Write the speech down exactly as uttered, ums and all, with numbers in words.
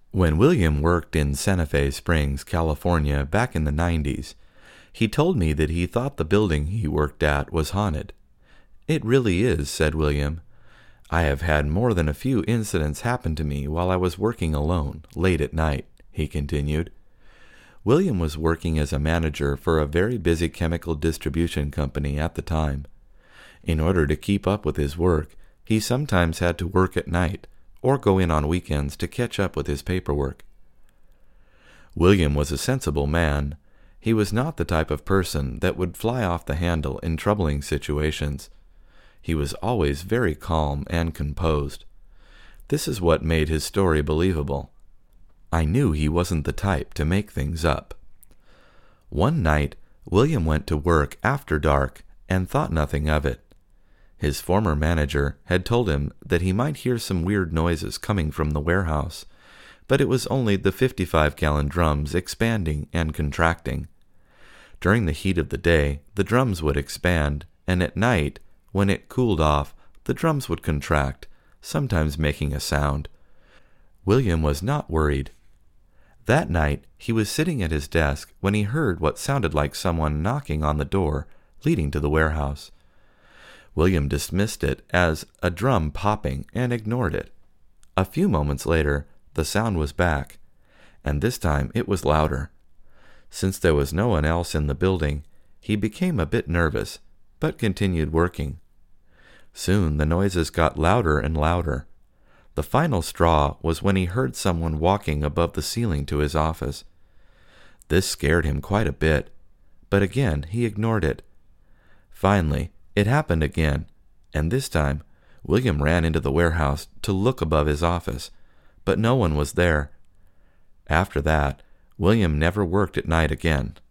When William worked in Santa Fe Springs, California, back in the nineties, he told me that he thought the building he worked at was haunted. "It really is," said William. "I have had more than a few incidents happen to me while I was working alone, late at night," he continued. William was working as a manager for a very busy chemical distribution company at the time. In order to keep up with his work, he sometimes had to work at night or go in on weekends to catch up with his paperwork. William was a sensible man. He was not the type of person that would fly off the handle in troubling situations. He was always very calm and composed. This is what made his story believable. I knew he wasn't the type to make things up. One night, William went to work after dark and thought nothing of it. His former manager had told him that he might hear some weird noises coming from the warehouse, but it was only the fifty-five gallon drums expanding and contracting. During the heat of the day, the drums would expand, and at night, when it cooled off, the drums would contract, sometimes making a sound. William was not worried. That night, he was sitting at his desk when he heard what sounded like someone knocking on the door leading to the warehouse. William dismissed it as a drum popping and ignored it. A few moments later, the sound was back, and this time it was louder. Since there was no one else in the building, he became a bit nervous, but continued working. Soon the noises got louder and louder. The final straw was when he heard someone walking above the ceiling to his office. This scared him quite a bit, but again he ignored it. Finally, it happened again, and this time William ran into the warehouse to look above his office, but no one was there. After that, William never worked at night again.